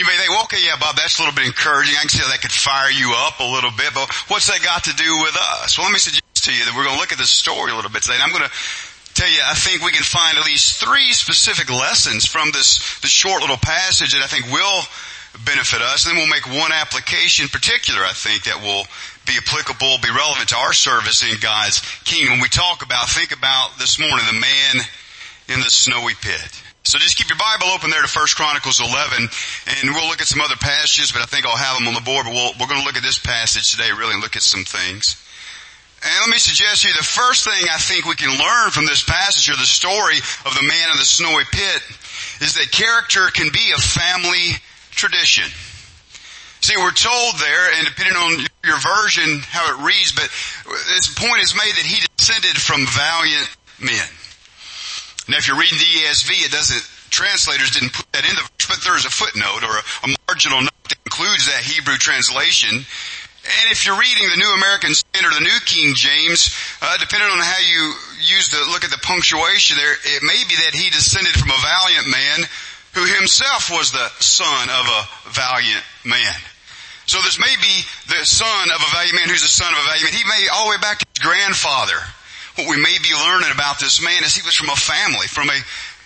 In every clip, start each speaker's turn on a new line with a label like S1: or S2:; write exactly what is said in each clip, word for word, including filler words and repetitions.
S1: may think, well, okay, yeah, Bob, that's a little bit encouraging. I can see how that could fire you up a little bit, but what's that got to do with us? Well, let me suggest to you that we're going to look at this story a little bit today, and I'm going to tell you, I think we can find at least three specific lessons from this, this short little passage that I think will benefit us, and then we'll make one application in particular, I think, that will be applicable, be relevant to our service in God's kingdom. When we talk about, think about this morning, the man in the snowy pit. So just keep your Bible open there to First Chronicles eleven, and we'll look at some other passages, but I think I'll have them on the board, but we'll, we're going to look at this passage today, really, and look at some things. And let me suggest to you, the first thing I think we can learn from this passage, or the story of the man in the snowy pit, is that character can be a family tradition. See, we're told there, and depending on your version, how it reads, but this point is made that he descended from valiant men. Now, if you're reading the E S V, it doesn't, translators didn't put that in the verse, but there is a footnote or a, a marginal note that includes that Hebrew translation. And if you're reading the New American Standard, the New King James, uh, depending on how you use the, look at the punctuation there, it may be that he descended from a valiant man who himself was the son of a valiant man. So this may be the son of a valiant man who's the son of a valiant man. He may all the way back to his grandfather. What we may be learning about this man is he was from a family, from a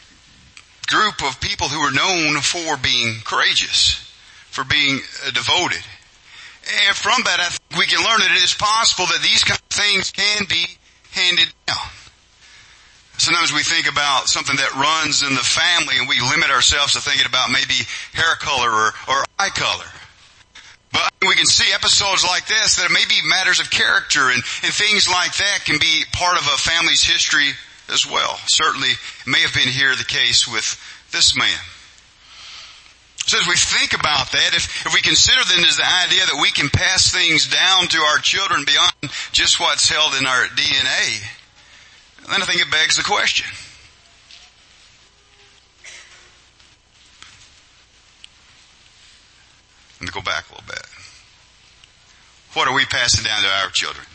S1: group of people who were known for being courageous, for being uh, devoted. And from that, I think we can learn that it is possible that these kind of things can be handed down. Sometimes we think about something that runs in the family and we limit ourselves to thinking about maybe hair color or, or eye color. But we can see episodes like this that may be matters of character, and, and things like that can be part of a family's history as well. Certainly may have been here the case with this man. So as we think about that, if, if we consider then as the idea that we can pass things down to our children beyond just what's held in our D N A, then I think it begs the question. Let me go back a little bit. What are we passing down to our children?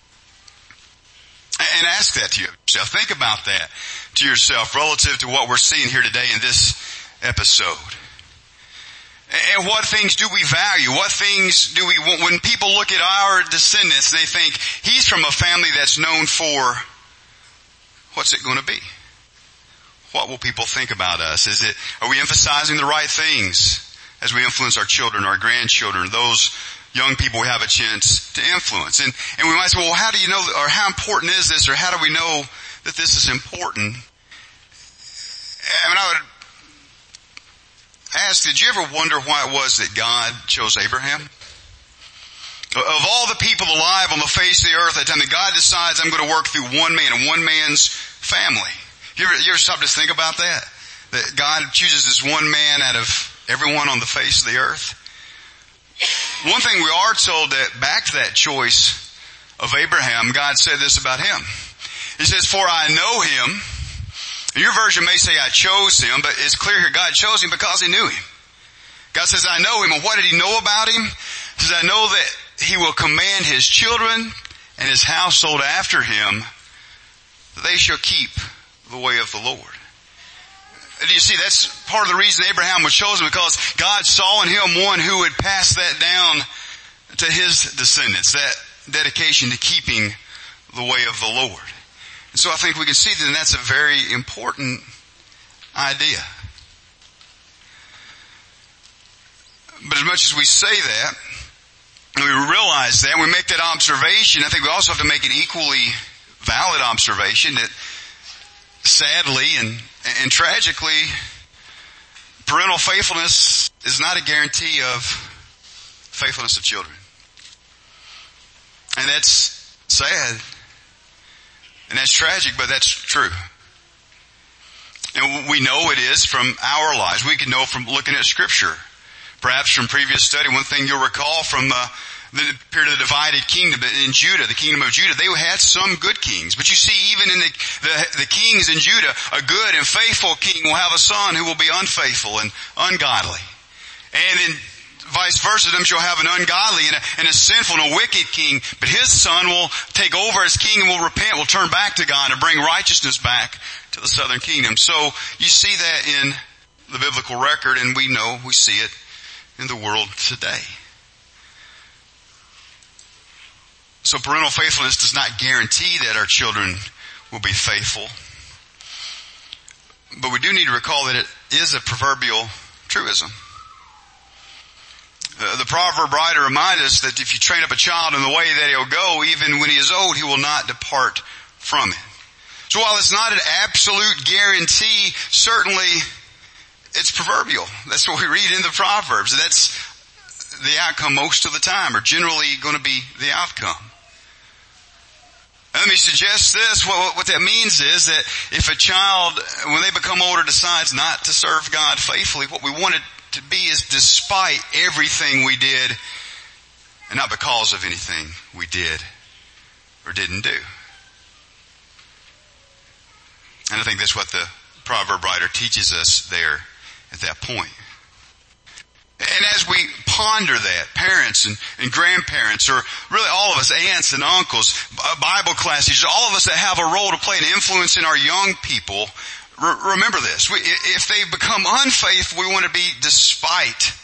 S1: And ask that to yourself. Think about that to yourself relative to what we're seeing here today in this episode. And what things do we value? What things do we want? When people look at our descendants, they think, he's from a family that's known for, what's it going to be? What will people think about us? Is it, are we emphasizing the right things as we influence our children, our grandchildren, those young people we have a chance to influence? And, and we might say, well, how do you know, or how important is this, or how do we know that this is important? I mean, I would ask, did you ever wonder why it was that God chose Abraham? Of all the people alive on the face of the earth at the time, that God decides, I'm going to work through one man and one man's family. You ever, you ever stop to think about that? That God chooses this one man out of everyone on the face of the earth? One thing we are told that back to that choice of Abraham, God said this about him. He says, for I know him. Your version may say I chose him, but it's clear here God chose him because he knew him. God says, I know him. And what did he know about him? He says, I know that he will command his children and his household after him, that they shall keep the way of the Lord. Do you see, that's part of the reason Abraham was chosen, because God saw in him one who would pass that down to his descendants, that dedication to keeping the way of the Lord. And so I think we can see that that's a very important idea. But as much as we say that, and we realize that, and we make that observation, I think we also have to make an equally valid observation that sadly and, and tragically, parental faithfulness is not a guarantee of faithfulness of children. And that's sad. And that's tragic, but that's true. And we know it is from our lives. We can know from looking at Scripture. Perhaps from previous study, one thing you'll recall from uh, the period of the divided kingdom in Judah, the kingdom of Judah, they had some good kings. But you see, even in the, the, the kings in Judah, a good and faithful king will have a son who will be unfaithful and ungodly. And in vice versa, them shall have an ungodly and a, and a sinful and a wicked king, but his son will take over as king and will repent, will turn back to God and bring righteousness back to the southern kingdom. So you see that in the biblical record, and we know, we see it in the world today. So parental faithfulness does not guarantee that our children will be faithful. But we do need to recall that it is a proverbial truism. Uh, the proverb writer reminds us that if you train up a child in the way that he'll go, even when he is old, he will not depart from it. So while it's not an absolute guarantee, certainly it's proverbial. That's what we read in the Proverbs. That's the outcome most of the time, or generally going to be the outcome. Let me suggest this. What, what that means is that if a child, when they become older, decides not to serve God faithfully, what we want it to be is despite everything we did and not because of anything we did or didn't do. And I think that's what the proverb writer teaches us there at that point. And as we ponder that, parents and, and grandparents, or really all of us, aunts and uncles, Bible class teachers, all of us that have a role to play and influence in our young people, re- remember this. We, if they become unfaithful, we want to be despite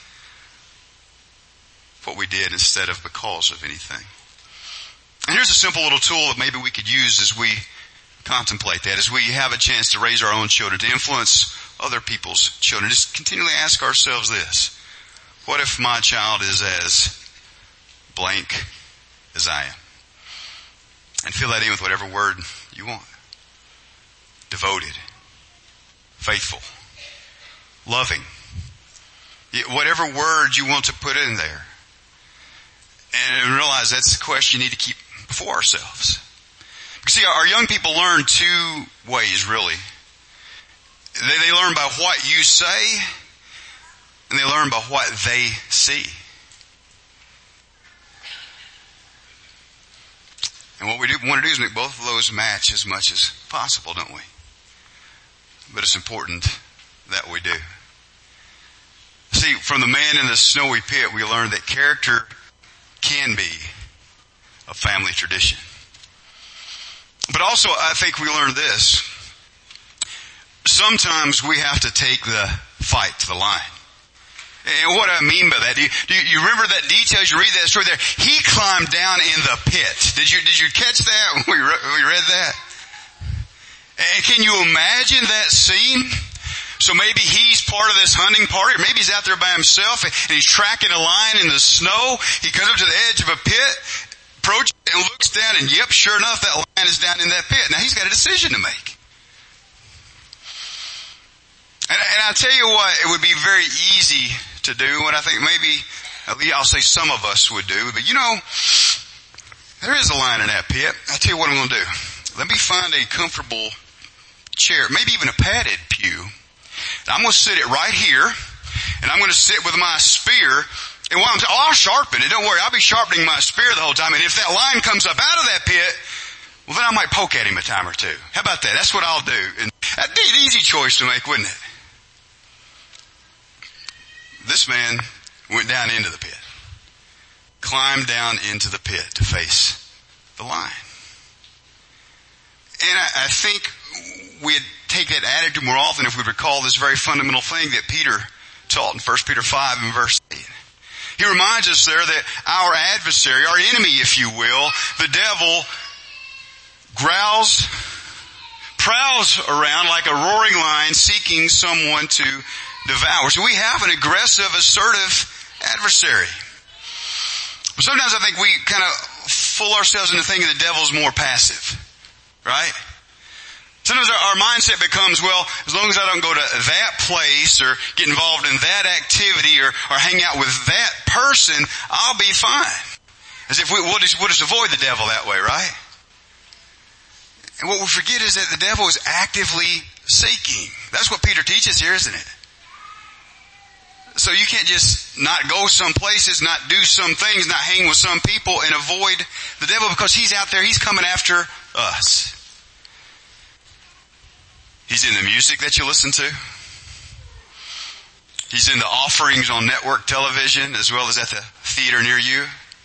S1: what we did instead of because of anything. And here's a simple little tool that maybe we could use as we contemplate that, as we have a chance to raise our own children, to influence other people's children. Just continually ask ourselves this. What if my child is as blank as I am? And fill that in with whatever word you want. Devoted. Faithful. Loving. Whatever word you want to put in there. And realize that's the question you need to keep before ourselves. Because see, our young people learn two ways, really. They, they learn by what you say, and they learn by what they see. And what we do, want to do is make both of those match as much as possible, don't we? But it's important that we do. See, from the man in the snowy pit, we learn that character can be a family tradition. But also, I think we learn this. Sometimes we have to take the fight to the line. And what do I mean by that? Do you, do you remember that detail as you read that story there? He climbed down in the pit. Did you, did you catch that when we, re- we read that? And can you imagine that scene? So maybe he's part of this hunting party, or maybe he's out there by himself and he's tracking a lion in the snow. He comes up to the edge of a pit, approaches it and looks down, and yep, sure enough, that lion is down in that pit. Now he's got a decision to make. And, and I'll tell you what, it would be very easy to do, what I think maybe, at least I'll say some of us would do, but you know, there is a lion in that pit. I'll tell you what I'm going to do. Let me find a comfortable chair, maybe even a padded pew. And I'm going to sit it right here, and I'm going to sit with my spear, and while I'm, oh, I'll sharpen it, don't worry, I'll be sharpening my spear the whole time, and if that lion comes up out of that pit, well then I might poke at him a time or two. How about that? That's what I'll do. And that'd be an easy choice to make, wouldn't it? This man went down into the pit, climbed down into the pit to face the lion. And I, I think we'd take that attitude more often if we recall this very fundamental thing that Peter taught in First Peter five and verse eight. He reminds us there that our adversary, our enemy, if you will, the devil, growls, prowls around like a roaring lion seeking someone to devour. So we have an aggressive, assertive adversary. Sometimes I think we kind of fool ourselves into thinking the devil's more passive. Right? Sometimes our, our mindset becomes, well, as long as I don't go to that place or get involved in that activity or, or hang out with that person, I'll be fine. As if we, we'll just, we'll just avoid the devil that way, right? And what we forget is that the devil is actively seeking. That's what Peter teaches here, isn't it? So you can't just not go some places, not do some things, not hang with some people and avoid the devil because he's out there, he's coming after us. He's in the music that you listen to. He's in the offerings on network television as well as at the theater near you.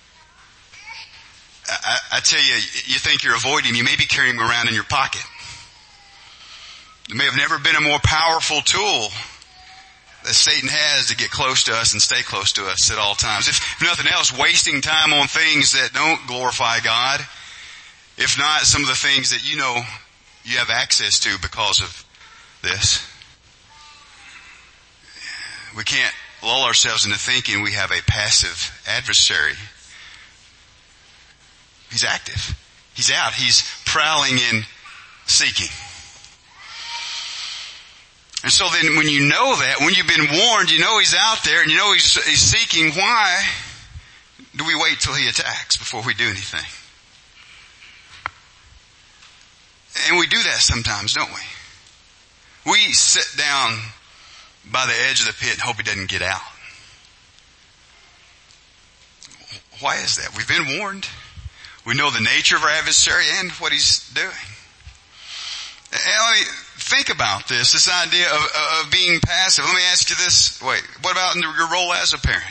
S1: I, I tell you, you think you're avoiding him, you may be carrying him around in your pocket. There may have never been a more powerful tool that Satan has to get close to us and stay close to us at all times. If nothing else, wasting time on things that don't glorify God. If not, some of the things that you know you have access to because of this. We can't lull ourselves into thinking we have a passive adversary. He's active. He's out. He's prowling and seeking. And so then when you know that, when you've been warned, you know he's out there and you know he's, he's seeking, why do we wait till he attacks before we do anything? And we do that sometimes, don't we? We sit down by the edge of the pit and hope he doesn't get out. Why is that? We've been warned. We know the nature of our adversary and what he's doing. And let me think about this, this idea of, of being passive. Let me ask you this. Wait, what about in your role as a parent?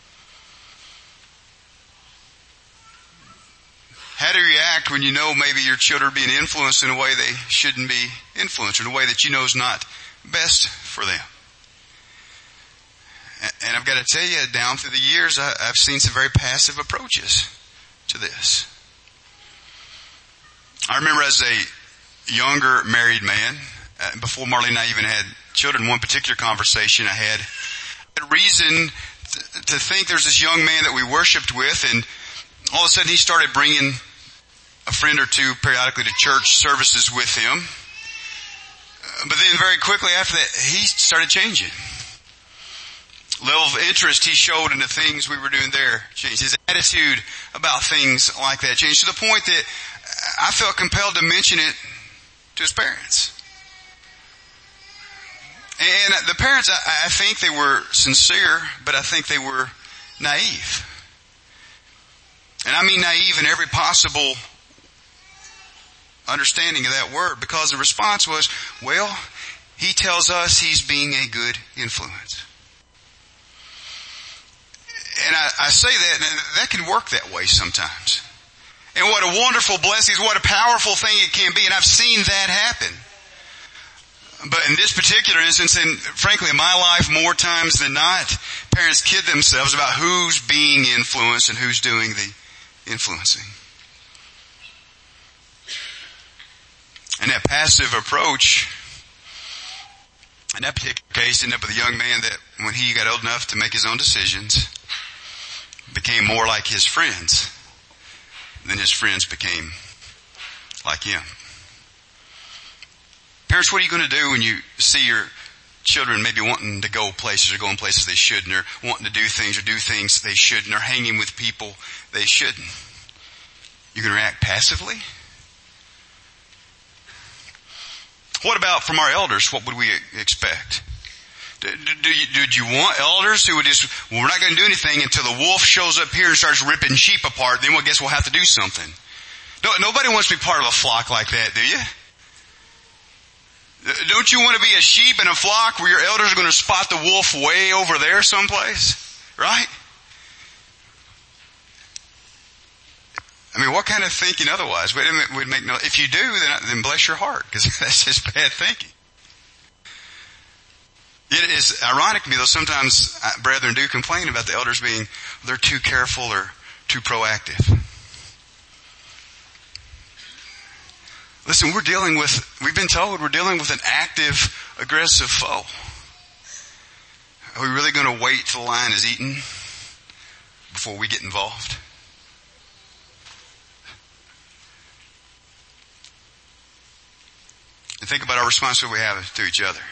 S1: How do you react when you know maybe your children are being influenced in a way they shouldn't be influenced, in a way that you know is not best for them? And I've got to tell you, down through the years, I've seen some very passive approaches to this. I remember as a younger married man, before Marlene and I even had children, one particular conversation I had, I had reason to think there's this young man that we worshiped with, and all of a sudden he started bringing a friend or two periodically to church services with him. But then very quickly after that, he started changing. Level of interest he showed in the things we were doing there changed. His attitude about things like that changed to the point that I felt compelled to mention it to his parents. And the parents, I, I think they were sincere, but I think they were naive. And I mean naive in every possible understanding of that word, because the response was, well, he tells us he's being a good influence. And I, I say that, and that can work that way sometimes. And what a wonderful blessing, what a powerful thing it can be, and I've seen that happen. But in this particular instance, and frankly in my life more times than not, parents kid themselves about who's being influenced and who's doing the influencing. And that passive approach, in that particular case, ended up with a young man that when he got old enough to make his own decisions, became more like his friends than his friends became like him. Parents, what are you going to do when you see your children maybe wanting to go places or going places they shouldn't, or wanting to do things or do things they shouldn't, or hanging with people they shouldn't? You're going to react passively? What about from our elders? What would we expect? Do, do you, did you want elders who would just, well, we're not going to do anything until the wolf shows up here and starts ripping sheep apart, then well, I guess we'll have to do something. No, nobody wants to be part of a flock like that, do you? Don't you want to be a sheep in a flock where your elders are going to spot the wolf way over there someplace? Right? I mean, what kind of thinking otherwise? Would make no, if you do, then, then bless your heart, because that's just bad thinking. It is ironic to me, though, sometimes brethren do complain about the elders being, they're too careful or too proactive. Listen, we're dealing with, we've been told we're dealing with an active, aggressive foe. Are we really going to wait till the lion is eaten before we get involved? And think about our responsibility we have to each other.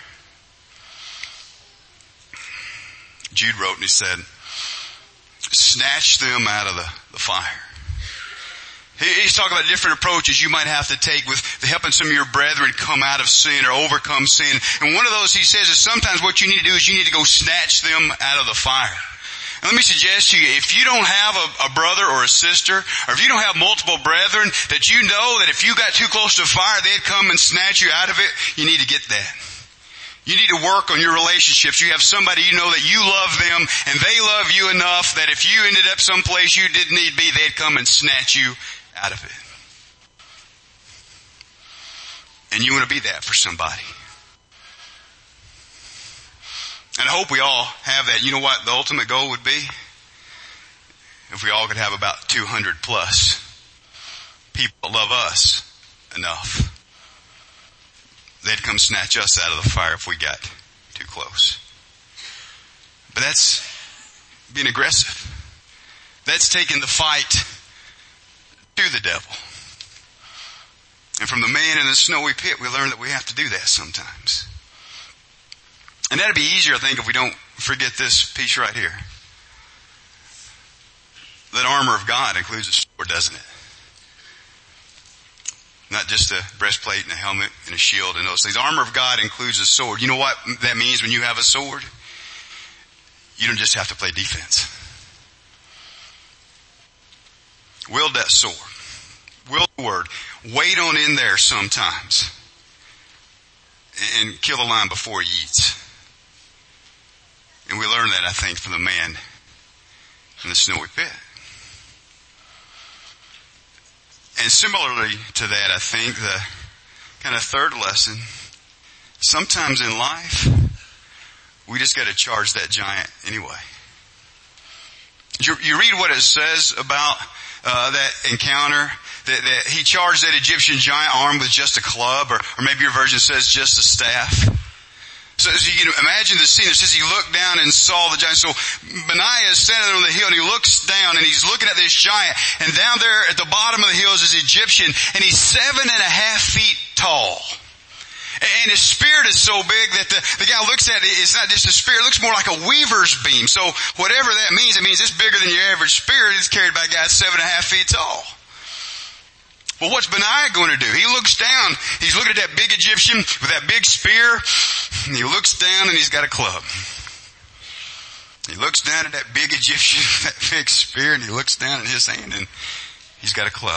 S1: Jude wrote and he said, snatch them out of the, the fire. He, he's talking about different approaches you might have to take with helping some of your brethren come out of sin or overcome sin. And one of those, he says, is sometimes what you need to do is you need to go snatch them out of the fire. And let me suggest to you, if you don't have a, a brother or a sister, or if you don't have multiple brethren, that you know that if you got too close to the fire, they'd come and snatch you out of it, you need to get that. You need to work on your relationships. You have somebody you know that you love them and they love you enough that if you ended up someplace you didn't need to be, they'd come and snatch you out of it. And you want to be that for somebody. And I hope we all have that. You know what the ultimate goal would be? If we all could have about two hundred plus people that love us enough, they'd come snatch us out of the fire if we got too close. But that's being aggressive. That's taking the fight to the devil. And from the man in the snowy pit, we learn that we have to do that sometimes. And that'd be easier, I think, if we don't forget this piece right here. That armor of God includes a sword, doesn't it? Not just a breastplate and a helmet and a shield and those things. The armor of God includes a sword. You know what that means when you have a sword? You don't just have to play defense. Wield that sword. Wield the word. Wait on in there sometimes. And kill the lion before he eats. And we learn that, I think, from the man in the snowy pit. And similarly to that, I think the kind of third lesson, sometimes in life, we just got to charge that giant anyway. You, you read what it says about uh, that encounter, that, that he charged that Egyptian giant armed with just a club, or, or maybe your version says just a staff. So, so you can imagine the scene. It says he looked down and saw the giant. So Benaiah is standing there on the hill and he looks down and he's looking at this giant. And down there at the bottom of the hill is this Egyptian, and he's seven and a half feet tall. And his spirit is so big that the, the guy looks at it, it's not just a spear, it looks more like a weaver's beam. So whatever that means, it means it's bigger than your average spear. It's carried by a guy seven and a half feet tall. Well, what's Benaiah going to do? He looks down, he's looking at that big Egyptian with that big spear, and he looks down and he's got a club. He looks down at that big Egyptian, that big spear, and he looks down at his hand and he's got a club.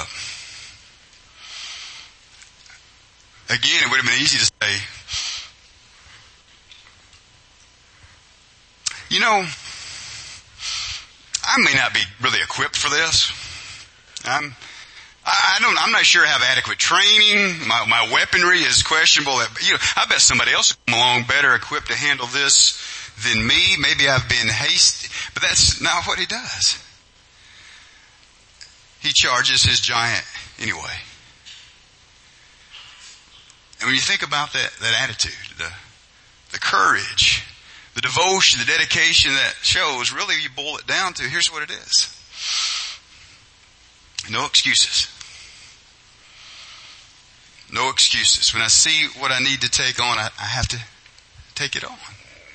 S1: Again, it would have been easy to say, you know, I may not be really equipped for this. I'm, I don't, I'm not sure I have adequate training. My, my weaponry is questionable. You know, I bet somebody else will come along better equipped to handle this than me. Maybe I've been hasty, but that's not what he does. He charges his giant anyway. And when you think about that, that attitude, the, the courage, the devotion, the dedication that shows, really you boil it down to, here's what it is. No excuses. No excuses. When I see what I need to take on, I, I have to take it on.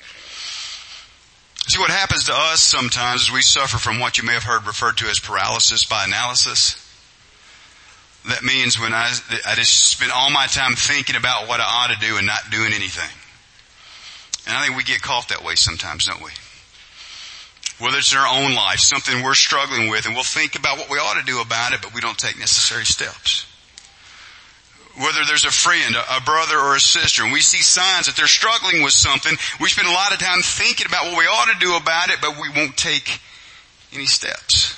S1: See, what happens to us sometimes is we suffer from what you may have heard referred to as paralysis by analysis. That means when I, I just spend all my time thinking about what I ought to do and not doing anything. And I think we get caught that way sometimes, don't we? Whether it's in our own life, something we're struggling with, and we'll think about what we ought to do about it, but we don't take necessary steps. Whether there's a friend, a brother, or a sister, and we see signs that they're struggling with something, we spend a lot of time thinking about what we ought to do about it, but we won't take any steps.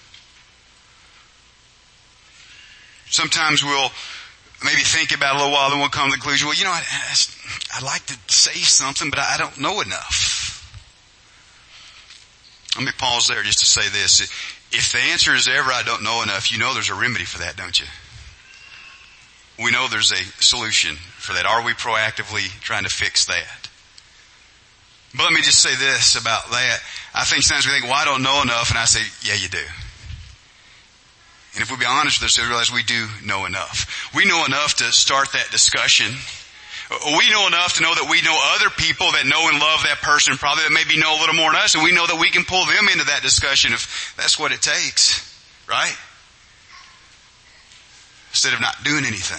S1: Sometimes we'll maybe think about it a little while, then we'll come to the conclusion, well, you know, I, I, I'd like to say something, but I don't know enough. Let me pause there just to say this. If the answer is ever, I don't know enough, you know there's a remedy for that, don't you? We know there's a solution for that. Are we proactively trying to fix that? But let me just say this about that. I think sometimes we think, well, I don't know enough, and I say, yeah, you do. And if we'll be honest with ourselves, we realize we do know enough. We know enough to start that discussion. We know enough to know that we know other people that know and love that person, probably that maybe know a little more than us, and we know that we can pull them into that discussion if that's what it takes, right? Instead of not doing anything.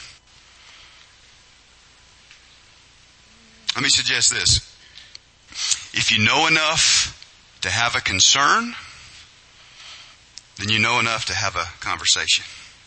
S1: Let me suggest this. If you know enough to have a concern, then you know enough to have a conversation.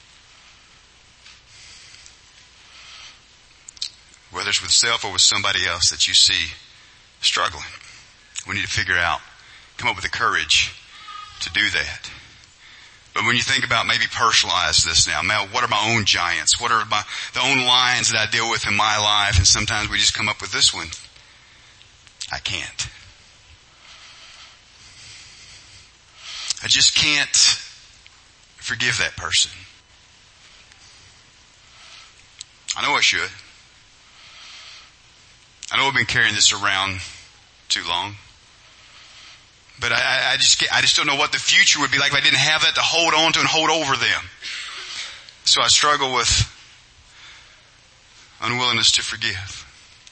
S1: Whether it's with self or with somebody else that you see struggling. We need to figure out, come up with the courage to do that. But when you think about maybe personalize this now, man, what are my own giants? What are my, the own lions that I deal with in my life? And sometimes we just come up with this one. I can't. I just can't forgive that person. I know I should. I know I've been carrying this around too long. But I, I just I just don't know what the future would be like if I didn't have that to hold on to and hold over them. So I struggle with unwillingness to forgive.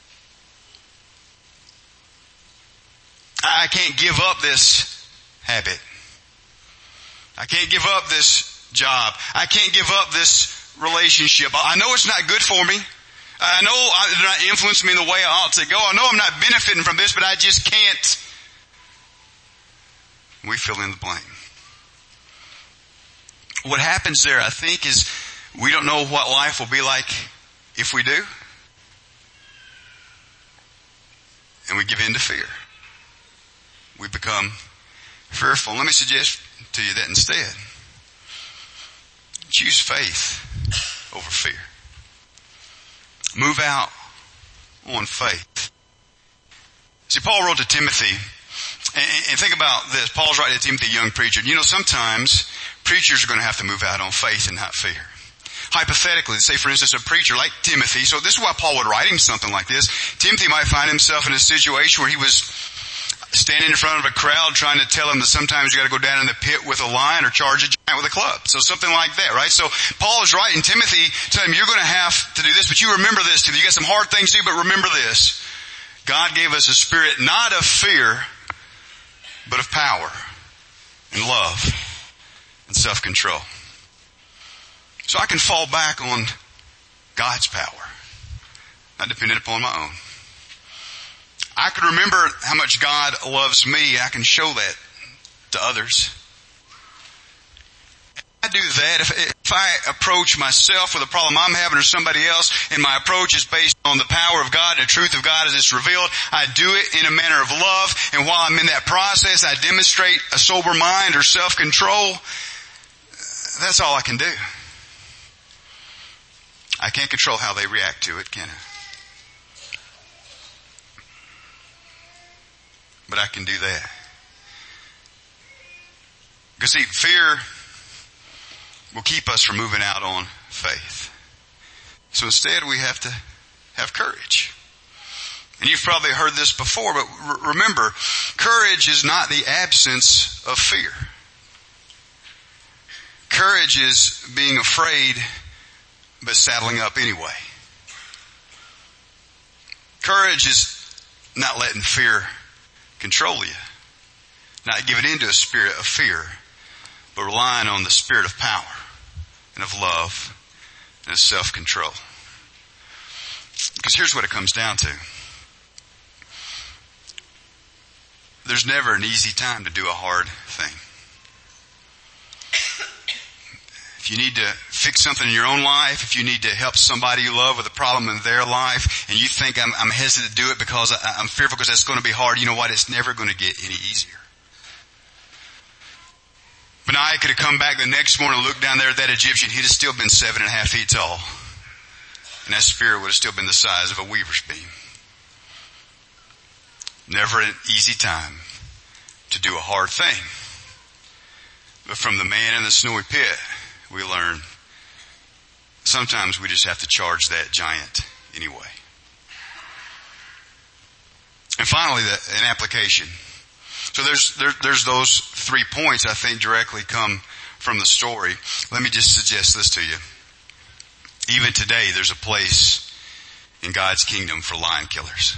S1: I can't give up this habit. I can't give up this job. I can't give up this relationship. I know it's not good for me. I know they're not influencing me in the way I ought to go. I know I'm not benefiting from this, but I just can't. We fill in the blank. What happens there, I think, is we don't know what life will be like if we do. And we give in to fear. We become fearful. Let me suggest to you that instead, choose faith over fear. Move out on faith. See, Paul wrote to Timothy, and, and think about this. Paul's writing to Timothy, a young preacher. You know, sometimes preachers are going to have to move out on faith and not fear. Hypothetically, say for instance a preacher like Timothy, so this is why Paul would write him something like this. Timothy might find himself in a situation where he was standing in front of a crowd trying to tell him that sometimes you got to go down in the pit with a lion or charge a giant with a club. So something like that, right? So Paul is writing Timothy, telling him you're going to have to do this, but you remember this, Timothy. You got some hard things to do, but remember this. God gave us a spirit not of fear, but of power and love and self-control. So I can fall back on God's power, not dependent upon my own. I can remember how much God loves me. I can show that to others. If I do that, if, if I approach myself with a problem I'm having or somebody else, and my approach is based on the power of God and the truth of God as it's revealed, I do it in a manner of love, and while I'm in that process, I demonstrate a sober mind or self-control. That's all I can do. I can't control how they react to it, can I? But I can do that. Because see, fear will keep us from moving out on faith. So instead we have to have courage. And you've probably heard this before, but r- remember, courage is not the absence of fear. Courage is being afraid, but saddling up anyway. Courage is not letting fear control you. Not giving in to a spirit of fear, but relying on the spirit of power and of love and of self-control. Because here's what it comes down to. There's never an easy time to do a hard thing. If you need to fix something in your own life, if you need to help somebody you love with a problem in their life, and you think I'm, I'm hesitant to do it because I, I'm fearful because that's going to be hard, you know what? It's never going to get any easier. Benaiah could have come back the next morning and looked down there at that Egyptian. He'd have still been seven and a half feet tall. And that spear would have still been the size of a weaver's beam. Never an easy time to do a hard thing. But from the man in the snowy pit, we learn sometimes we just have to charge that giant anyway. And finally, the, an application. So there's there, there's those three points I think directly come from the story. Let me just suggest this to you. Even today, there's a place in God's kingdom for lion killers.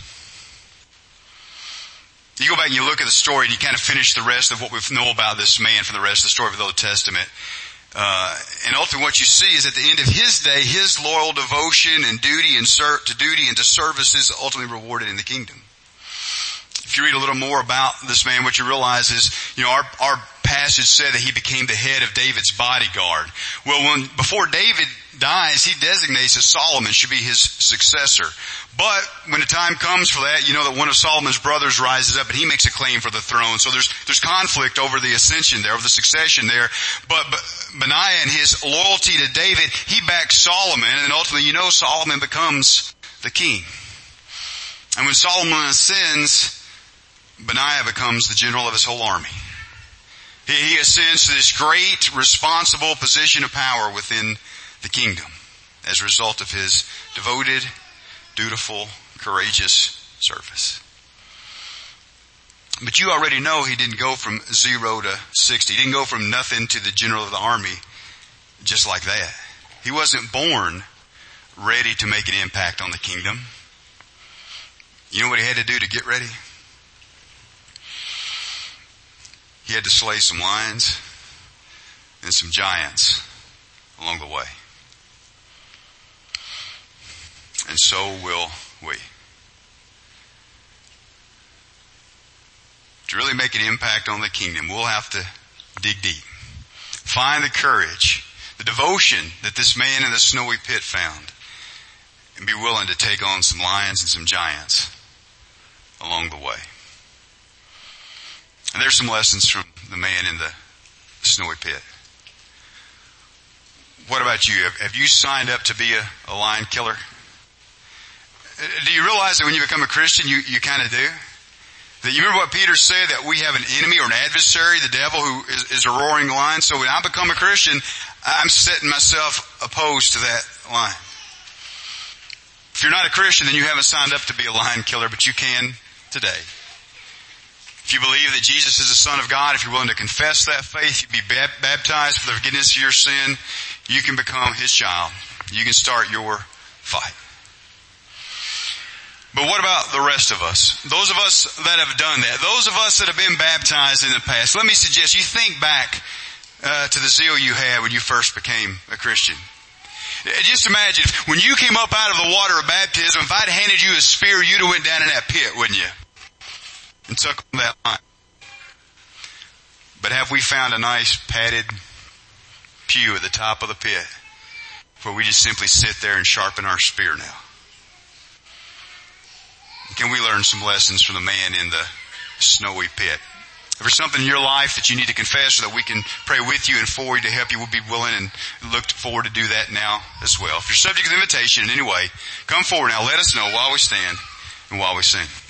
S1: You go back and you look at the story and you kind of finish the rest of what we know about this man from the rest of the story of the Old Testament. Uh, and ultimately what you see is at the end of his day, his loyal devotion and duty and ser- to duty and to service is ultimately rewarded in the kingdom. If you read a little more about this man, what you realize is, you know, our, our passage said that he became the head of David's bodyguard. Well, when, before David dies, he designates that Solomon should be his successor. But when the time comes for that, you know that one of Solomon's brothers rises up and he makes a claim for the throne. So there's, there's conflict over the ascension there, over the succession there. But, but Benaiah and his loyalty to David, he backs Solomon, and ultimately, you know, Solomon becomes the king. And when Solomon ascends, Benaiah becomes the general of his whole army. He, he ascends to this great, responsible position of power within the kingdom as a result of his devoted, dutiful, courageous service. But you already know he didn't go from zero to sixty. He didn't go from nothing to the general of the army just like that. He wasn't born ready to make an impact on the kingdom. You know what he had to do to get ready? He had to slay some lions and some giants along the way. And so will we. To really make an impact on the kingdom, we'll have to dig deep. Find the courage, the devotion that this man in the snowy pit found, and be willing to take on some lions and some giants along the way. And there's some lessons from the man in the snowy pit. What about you? Have you signed up to be a, a lion killer? Do you realize that when you become a Christian, you, you kind of do? That you remember what Peter said, that we have an enemy or an adversary, the devil, who is, is a roaring lion. So when I become a Christian, I'm setting myself opposed to that lion. If you're not a Christian, then you haven't signed up to be a lion killer, but you can today. If you believe that Jesus is the Son of God, if you're willing to confess that faith, you be baptized for the forgiveness of your sin, you can become His child. You can start your fight. But what about the rest of us? Those of us that have done that. Those of us that have been baptized in the past. Let me suggest you think back uh, to the zeal you had when you first became a Christian. Just imagine, when you came up out of the water of baptism, if I'd handed you a spear, you'd have went down in that pit, wouldn't you? And took on that line. But have we found a nice padded pew at the top of the pit where we just simply sit there and sharpen our spear now? Can we learn some lessons from the man in the snowy pit? If there's something in your life that you need to confess or that we can pray with you and for you to help you, we'll be willing and look forward to do that now as well. If you're subject to the invitation in any way, come forward now. Let us know while we stand and while we sing.